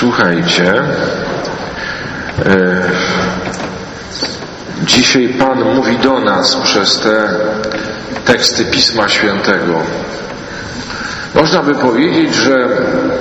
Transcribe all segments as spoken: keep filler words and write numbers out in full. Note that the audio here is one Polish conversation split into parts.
Słuchajcie, e, dzisiaj Pan mówi do nas przez te teksty Pisma Świętego. Można by powiedzieć, że e,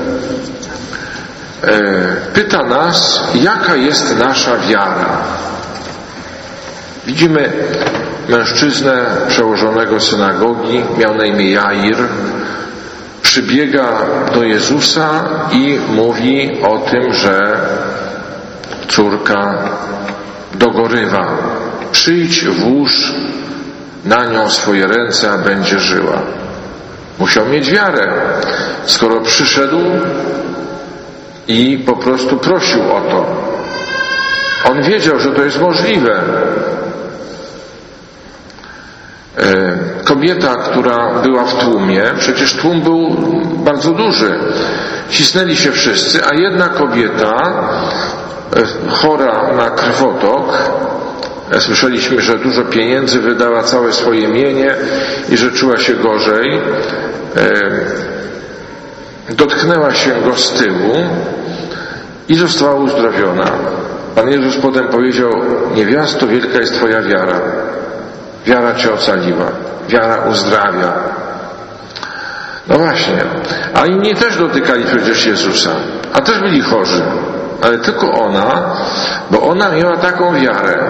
pyta nas, jaka jest nasza wiara. Widzimy mężczyznę przełożonego synagogi, miał na imię Jair, przybiega do Jezusa i mówi o tym, że córka dogorywa. Przyjdź, włóż na nią swoje ręce, a będzie żyła. Musiał mieć wiarę, skoro przyszedł i po prostu prosił o to. On wiedział, że to jest możliwe. Kobieta, która była w tłumie, przecież tłum był bardzo duży. Cisnęli się wszyscy, a jedna kobieta, chora na krwotok, słyszeliśmy, że dużo pieniędzy wydała, całe swoje mienie i że czuła się gorzej, dotknęła się go z tyłu i została uzdrowiona. Pan Jezus potem powiedział: niewiasto, wielka jest Twoja wiara. Wiara Cię ocaliła. Wiara uzdrawia. No właśnie. A inni też dotykali przecież Jezusa. A też byli chorzy. Ale tylko ona, bo ona miała taką wiarę.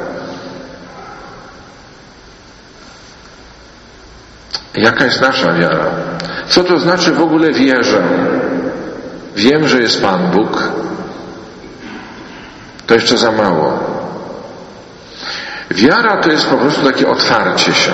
Jaka jest nasza wiara? Co to znaczy w ogóle wierzę? Wiem, że jest Pan Bóg. To jeszcze za mało. Wiara to jest po prostu takie otwarcie się.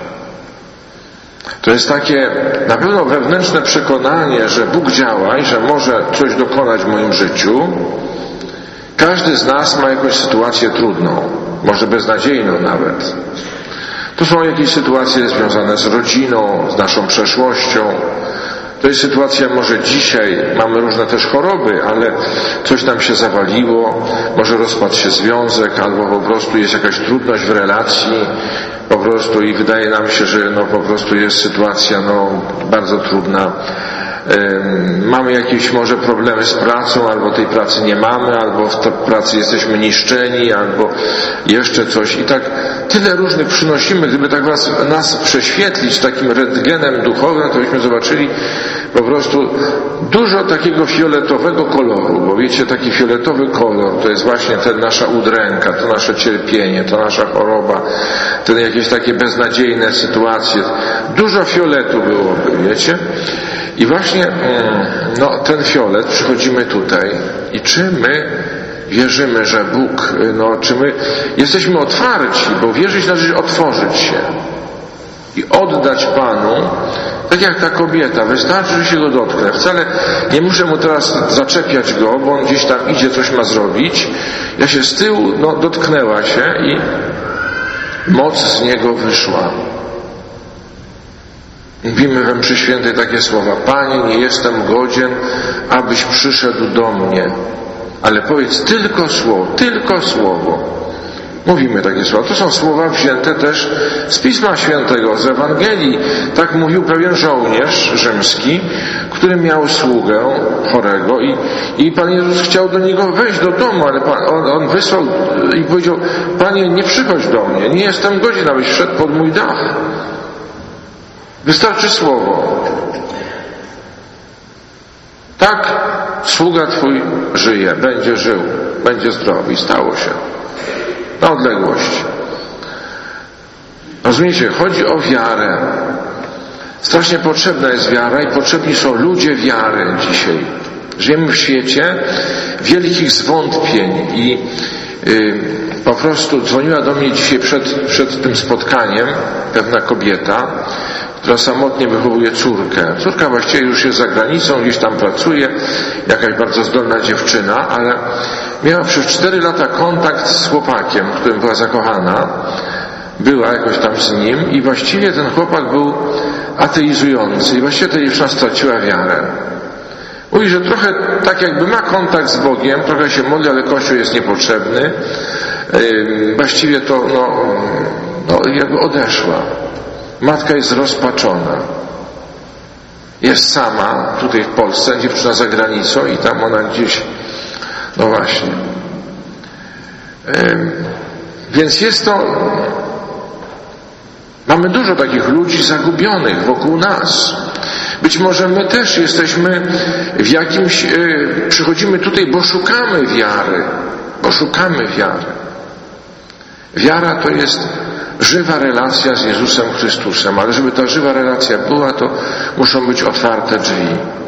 To jest takie na pewno wewnętrzne przekonanie, że Bóg działa i że może coś dokonać w moim życiu. Każdy z nas ma jakąś sytuację trudną, może beznadziejną nawet. To są jakieś sytuacje związane z rodziną, z naszą przeszłością. To jest sytuacja, może dzisiaj mamy różne też choroby, ale coś nam się zawaliło, może rozpadł się związek, albo po prostu jest jakaś trudność w relacji, po prostu i wydaje nam się, że no po prostu jest sytuacja no bardzo trudna. Mamy jakieś może problemy z pracą, albo tej pracy nie mamy, albo w tej pracy jesteśmy niszczeni, albo jeszcze coś. I tak tyle różnych przynosimy. Gdyby tak was, nas prześwietlić takim rentgenem duchowym, to byśmy zobaczyli po prostu dużo takiego fioletowego koloru, bo wiecie, taki fioletowy kolor to jest właśnie ten nasza udręka, to nasze cierpienie, to nasza choroba, to jakieś takie beznadziejne sytuacje. Dużo fioletu byłoby, wiecie? I właśnie no, ten fiolet, przychodzimy tutaj i czy my wierzymy, że Bóg, no, czy my jesteśmy otwarci, bo wierzyć znaczy otworzyć się i oddać Panu, tak jak ta kobieta, wystarczy, że się go dotknę. Wcale nie muszę mu teraz zaczepiać go, bo on gdzieś tam idzie, coś ma zrobić. Ja się z tyłu, no, dotknęła się i moc z niego wyszła. Mówimy we mszy świętej takie słowa: Panie, nie jestem godzien, abyś przyszedł do mnie, ale powiedz tylko słowo, tylko słowo. Mówimy takie słowa. To są słowa wzięte też z Pisma Świętego, z Ewangelii. Tak mówił pewien żołnierz rzymski, który miał sługę chorego i, i Pan Jezus chciał do niego wejść do domu, ale Pan, on, on wysłał i powiedział: Panie, nie przychodź do mnie, nie jestem godzien, abyś wszedł pod mój dach. Wystarczy słowo. Tak, sługa Twój żyje, będzie żył, będzie zdrowy. I stało się. Na odległość. Rozumiecie? Chodzi o wiarę. Strasznie potrzebna jest wiara i potrzebni są ludzie wiary dzisiaj. Żyjemy w świecie wielkich zwątpień i yy, po prostu dzwoniła do mnie dzisiaj przed, przed tym spotkaniem pewna kobieta, która samotnie wychowuje córkę. Córka właściwie już jest za granicą, gdzieś tam pracuje, jakaś bardzo zdolna dziewczyna, ale miała przez cztery lata kontakt z chłopakiem, w którym była zakochana, była jakoś tam z nim i właściwie ten chłopak był ateizujący i właściwie ta dziewczyna straciła wiarę. Mówi, że trochę tak jakby ma kontakt z Bogiem, trochę się modli, ale Kościół jest niepotrzebny. Yy, właściwie to no, no jakby odeszła. Matka jest rozpaczona. Jest sama, tutaj w Polsce, dziewczyna za granicą i tam ona gdzieś, no właśnie. Ym, więc jest to, mamy dużo takich ludzi zagubionych wokół nas. Być może my też jesteśmy w jakimś, yy, przychodzimy tutaj, bo szukamy wiary, bo szukamy wiary. Wiara to jest żywa relacja z Jezusem Chrystusem, ale żeby ta żywa relacja była, to muszą być otwarte drzwi.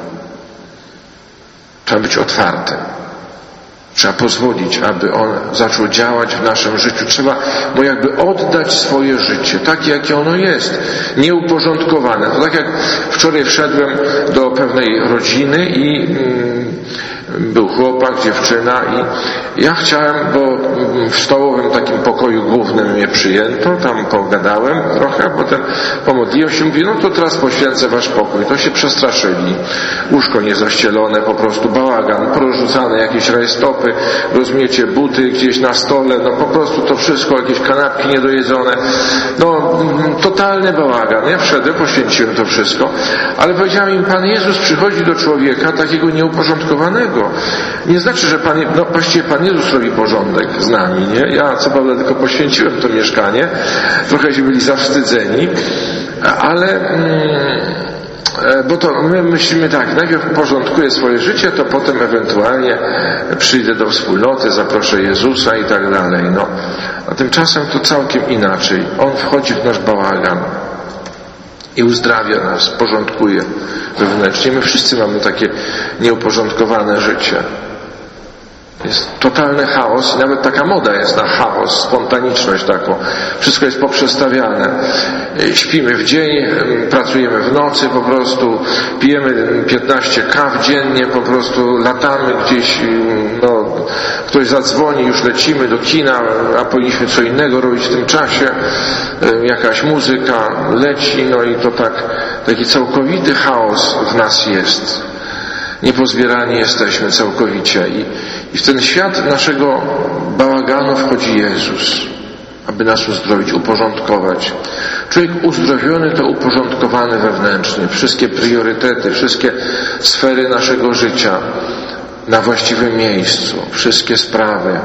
Trzeba być otwarte. Trzeba pozwolić, aby On zaczął działać w naszym życiu. Trzeba mu jakby oddać swoje życie, takie jakie ono jest, nieuporządkowane. To tak jak wczoraj wszedłem do pewnej rodziny i mm, był chłopak, dziewczyna i ja chciałem, bo w stołowym takim pokoju głównym mnie przyjęto, tam pogadałem trochę, a potem pomodliłem się, mówię, no to teraz poświęcę wasz pokój. To się przestraszyli. Łóżko niezaścielone, po prostu bałagan, porozrzucane jakieś rajstopy, rozumiecie, buty gdzieś na stole, no po prostu to wszystko, jakieś kanapki niedojedzone. No, totalny bałagan. Ja wszedłem, poświęciłem to wszystko, ale powiedziałem im, Pan Jezus przychodzi do człowieka takiego nieuporządkowanego. Nie znaczy, że Pan, no właściwie Pan Jezus robi porządek z nami, nie? Ja co prawda tylko poświęciłem to mieszkanie, trochę się byli zawstydzeni, ale mm, bo to my myślimy tak, najpierw porządkuję swoje życie, to potem ewentualnie przyjdę do wspólnoty, zaproszę Jezusa i tak dalej. No, a tymczasem to całkiem inaczej. On wchodzi w nasz bałagan i uzdrawia nas, porządkuje wewnętrznie. My wszyscy mamy takie nieuporządkowane życie. Jest totalny chaos i nawet taka moda jest na chaos, spontaniczność taką. Wszystko jest poprzestawiane. Śpimy w dzień, pracujemy w nocy po prostu, pijemy piętnaście kaw dziennie, po prostu latamy gdzieś, no, ktoś zadzwoni, już lecimy do kina, a powinniśmy co innego robić w tym czasie. Jakaś muzyka leci, no i to tak, taki całkowity chaos w nas jest. Niepozbierani jesteśmy całkowicie i, i w ten świat naszego bałaganu wchodzi Jezus, aby nas uzdrowić, uporządkować. Człowiek uzdrowiony to uporządkowany wewnętrznie. Wszystkie priorytety, wszystkie sfery naszego życia na właściwym miejscu, wszystkie sprawy.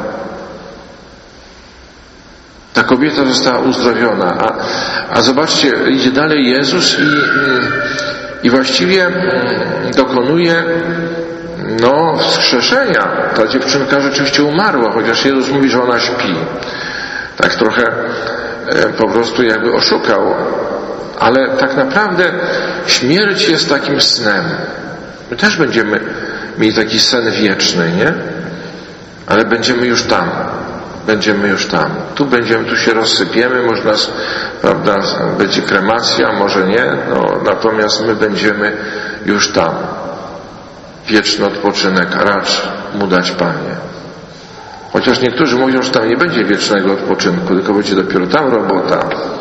Ta kobieta została uzdrowiona, a, a zobaczcie, idzie dalej Jezus i... I właściwie dokonuje no, wskrzeszenia. Ta dziewczynka rzeczywiście umarła, chociaż Jezus mówi, że ona śpi. Tak trochę po prostu jakby oszukał. Ale tak naprawdę śmierć jest takim snem. My też będziemy mieli taki sen wieczny, nie? Ale będziemy już tam. Będziemy już tam. Tu będziemy, tu się rozsypiemy, może nas, prawda, będzie kremacja, może nie, no, natomiast my będziemy już tam. Wieczny odpoczynek racz mu dać, Panie. Chociaż niektórzy mówią, że tam nie będzie wiecznego odpoczynku, tylko będzie dopiero tam robota.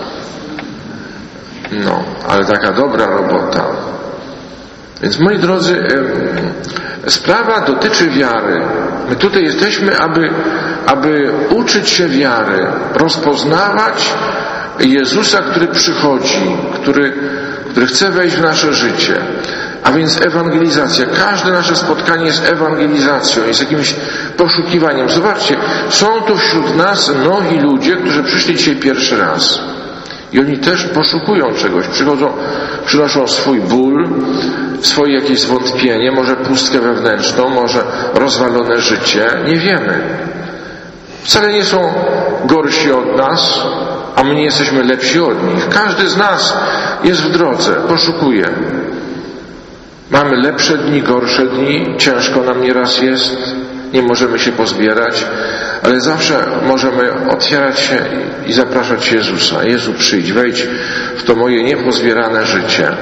No, ale taka dobra robota. Więc moi drodzy, sprawa dotyczy wiary. My tutaj jesteśmy, aby, aby uczyć się wiary, rozpoznawać Jezusa, który przychodzi, który, który chce wejść w nasze życie. A więc ewangelizacja. Każde nasze spotkanie jest ewangelizacją, jest jakimś poszukiwaniem. Zobaczcie, są tu wśród nas nowi ludzie, którzy przyszli dzisiaj pierwszy raz. I oni też poszukują czegoś. Przychodzą, przynoszą swój ból, swoje jakieś zwątpienie, może pustkę wewnętrzną, może rozwalone życie. Nie wiemy. Wcale nie są gorsi od nas, a my nie jesteśmy lepsi od nich. Każdy z nas jest w drodze, poszukuje. Mamy lepsze dni, gorsze dni, ciężko nam nieraz jest, nie możemy się pozbierać, ale zawsze możemy otwierać się i zapraszać Jezusa. Jezu, przyjdź, wejdź w to moje niepozbierane życie.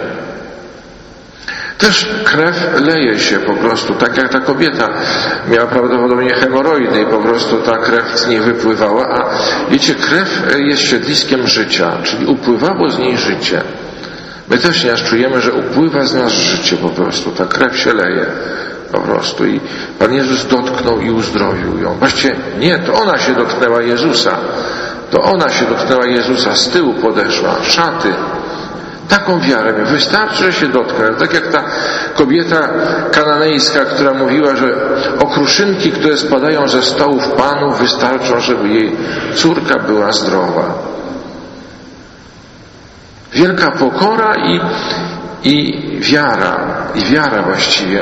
Też krew leje się po prostu, tak jak ta kobieta miała prawdopodobnie hemoroidy i po prostu ta krew z niej wypływała, a wiecie, krew jest siedliskiem życia, czyli upływało z niej życie. My też nieraz czujemy, że upływa z nas życie po prostu, ta krew się leje po prostu i Pan Jezus dotknął i uzdrowił ją. Właściwie nie, to ona się dotknęła Jezusa, to ona się dotknęła Jezusa, z tyłu podeszła, szaty Taką wiarę miał. Wystarczy, że się dotknę. Tak jak ta kobieta kananejska, która mówiła, że okruszynki, które spadają ze stołów Panów, wystarczą, żeby jej córka była zdrowa. Wielka pokora i, i wiara. I wiara właściwie.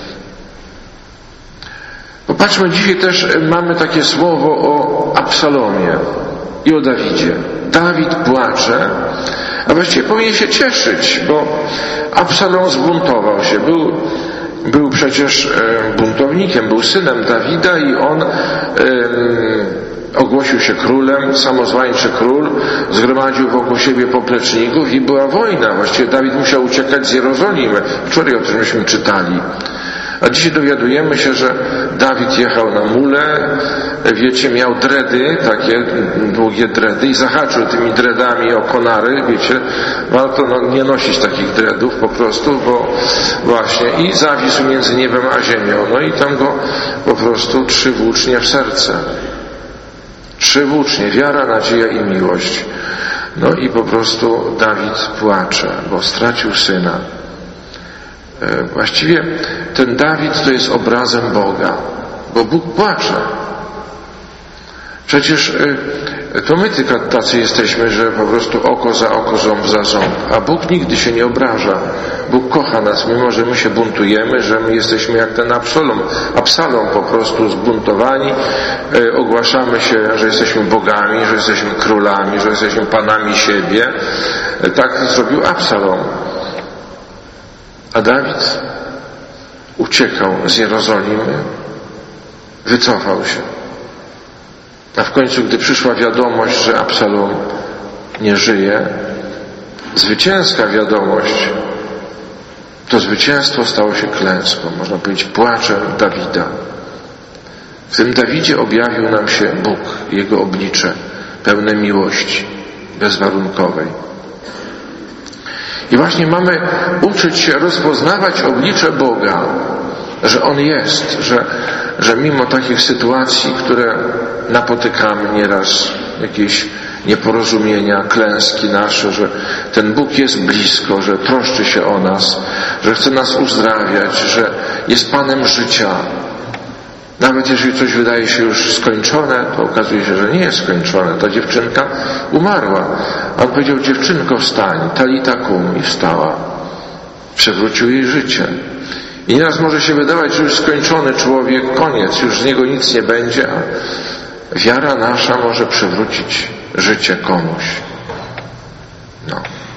Popatrzmy, dzisiaj też mamy takie słowo o Absalomie i o Dawidzie. Dawid płacze, a właściwie powinien się cieszyć, bo Absalom zbuntował się. Był, był przecież buntownikiem, był synem Dawida i on um, ogłosił się królem, samozwańczy król, zgromadził wokół siebie popleczników i była wojna. Właściwie Dawid musiał uciekać z Jerozolimy. Wczoraj o tym myśmy czytali. A dzisiaj dowiadujemy się, że Dawid jechał na mule, wiecie, miał dredy, takie długie dredy i zahaczył tymi dredami o konary, wiecie, warto no, nie nosić takich dredów po prostu, bo właśnie i zawisł między niebem a ziemią, no i tam go po prostu trzy włócznie w serce. Trzy włócznie, wiara, nadzieja i miłość. No i po prostu Dawid płacze, bo stracił syna. Właściwie ten Dawid to jest obrazem Boga, bo Bóg płacze. Przecież to my tylko tacy jesteśmy, że po prostu oko za oko, ząb za ząb, a Bóg nigdy się nie obraża. Bóg kocha nas, mimo że my się buntujemy, że my jesteśmy jak ten Absalom. Absalom po prostu zbuntowani, ogłaszamy się, że jesteśmy bogami, że jesteśmy królami, że jesteśmy panami siebie. Tak zrobił Absalom. A Dawid uciekał z Jerozolimy, wycofał się. A w końcu, gdy przyszła wiadomość, że Absalom nie żyje, zwycięska wiadomość, to zwycięstwo stało się klęską, można powiedzieć płaczem Dawida. W tym Dawidzie objawił nam się Bóg, Jego oblicze, pełne miłości, bezwarunkowej. I właśnie mamy uczyć się rozpoznawać oblicze Boga, że On jest, że, że mimo takich sytuacji, które napotykamy nieraz, jakieś nieporozumienia, klęski nasze, że ten Bóg jest blisko, że troszczy się o nas, że chce nas uzdrawiać, że jest Panem życia. Nawet jeżeli coś wydaje się już skończone, to okazuje się, że nie jest skończone. Ta dziewczynka umarła. A on powiedział: dziewczynko, wstań, talita kum, i wstała. Przywrócił jej życie. I nieraz może się wydawać, że już skończony człowiek, koniec, już z niego nic nie będzie, a wiara nasza może przywrócić życie komuś. No.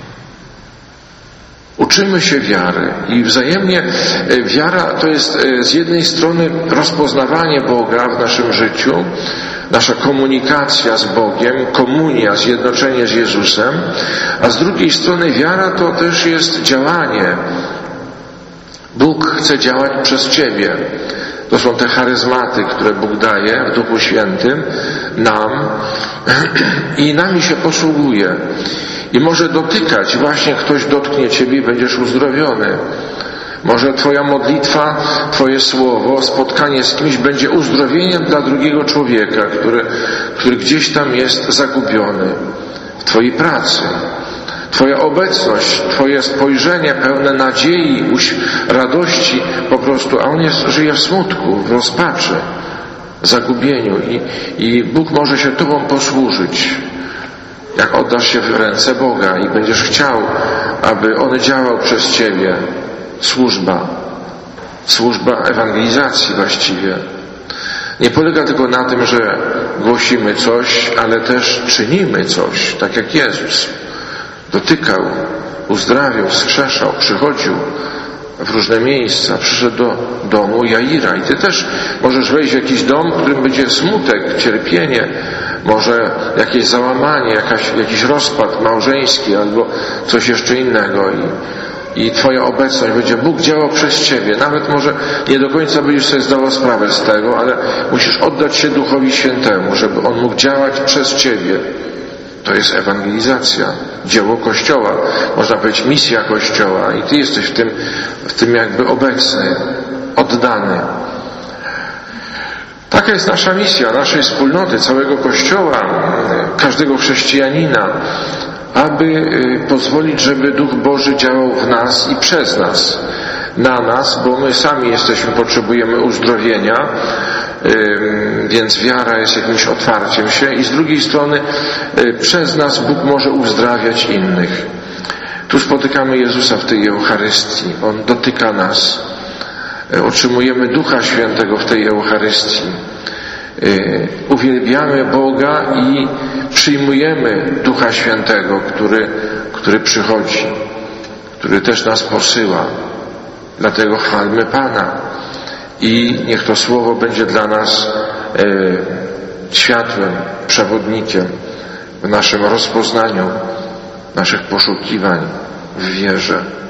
Uczymy się wiary i wzajemnie wiara to jest z jednej strony rozpoznawanie Boga w naszym życiu, nasza komunikacja z Bogiem, komunia, zjednoczenie z Jezusem, a z drugiej strony wiara to też jest działanie. Bóg chce działać przez Ciebie. To są te charyzmaty, które Bóg daje w Duchu Świętym nam i nami się posługuje. I może dotykać, właśnie ktoś dotknie Ciebie i będziesz uzdrowiony. Może Twoja modlitwa, Twoje słowo, spotkanie z kimś będzie uzdrowieniem dla drugiego człowieka, który, który gdzieś tam jest zagubiony w Twojej pracy. Twoja obecność, Twoje spojrzenie pełne nadziei, radości po prostu, a on jest, żyje w smutku, w rozpaczy, zagubieniu i, i Bóg może się Tobą posłużyć. Jak oddasz się w ręce Boga i będziesz chciał, aby On działał przez Ciebie, służba, służba ewangelizacji właściwie. Nie polega tylko na tym, że głosimy coś, ale też czynimy coś, tak jak Jezus. Dotykał, uzdrawiał, wskrzeszał, przychodził w różne miejsca, przyszedł do domu Jaira i Ty też możesz wejść w jakiś dom, w którym będzie smutek, cierpienie, może jakieś załamanie, jakaś, jakiś rozpad małżeński albo coś jeszcze innego i, i Twoja obecność będzie, Bóg działał przez Ciebie, nawet może nie do końca będziesz sobie zdawał sprawę z tego, ale musisz oddać się Duchowi Świętemu, żeby On mógł działać przez Ciebie. To jest ewangelizacja, dzieło Kościoła, można powiedzieć misja Kościoła i Ty jesteś w tym, w tym jakby obecny, oddany. Taka jest nasza misja, naszej wspólnoty, całego Kościoła, każdego chrześcijanina, aby pozwolić, żeby Duch Boży działał w nas i przez nas, na nas, bo my sami jesteśmy, potrzebujemy uzdrowienia, więc wiara jest jakimś otwarciem się i z drugiej strony przez nas Bóg może uzdrawiać innych. Tu spotykamy Jezusa w tej Eucharystii. On dotyka nas. Otrzymujemy Ducha Świętego w tej Eucharystii. Uwielbiamy Boga i przyjmujemy Ducha Świętego, który, który przychodzi, który też nas posyła. Dlatego chwalmy Pana i niech to Słowo będzie dla nas e, światłem, przewodnikiem w naszym rozpoznaniu, naszych poszukiwań w wierze.